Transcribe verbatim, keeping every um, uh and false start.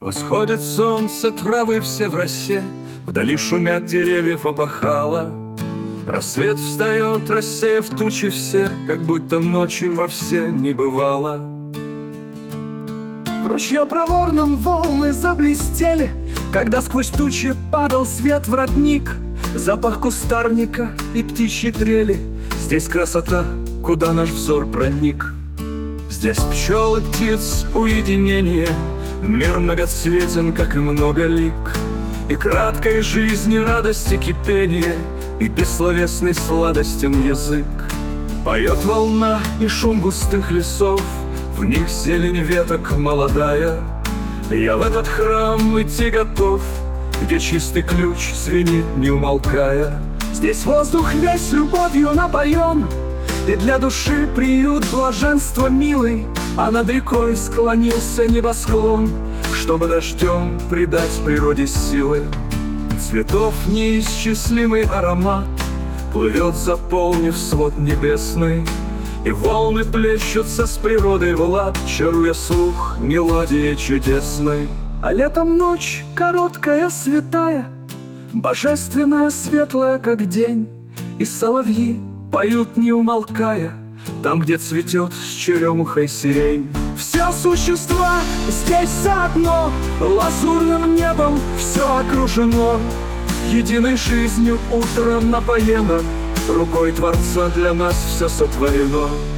Восходит солнце, травы все в росе, вдали шумят деревьев опахало. Рассвет встает, рассеяв тучи все, как будто ночи вовсе не бывало. В ручье проворном волны заблестели, когда сквозь тучи падал свет в родник. Запах кустарника и птичьи трели, здесь красота, куда наш взор проник. Здесь пчел и птиц уединение, мир многоцветен, как и много лик. И краткой жизни радости кипение, и бессловесный сладостен язык. Поет волна и шум густых лесов, в них зелень веток молодая. Я в этот храм идти готов, где чистый ключ звенит не умолкая. Здесь воздух весь любовью напоен, и для души приют блаженства милый. А над рекой склонился небосклон, чтобы дождем придать природе силы. Цветов неисчислимый аромат плывет, заполнив свод небесный, и волны плещутся с природой в лад, чаруя слух мелодии чудесной. А летом ночь короткая, святая, божественная, светлая, как день, и соловьи поют не умолкая, там, где цветет с черемухой сирень. Все существа здесь заодно, лазурным небом все окружено, единой жизнью утром напоено, рукой Творца для нас все сотворено.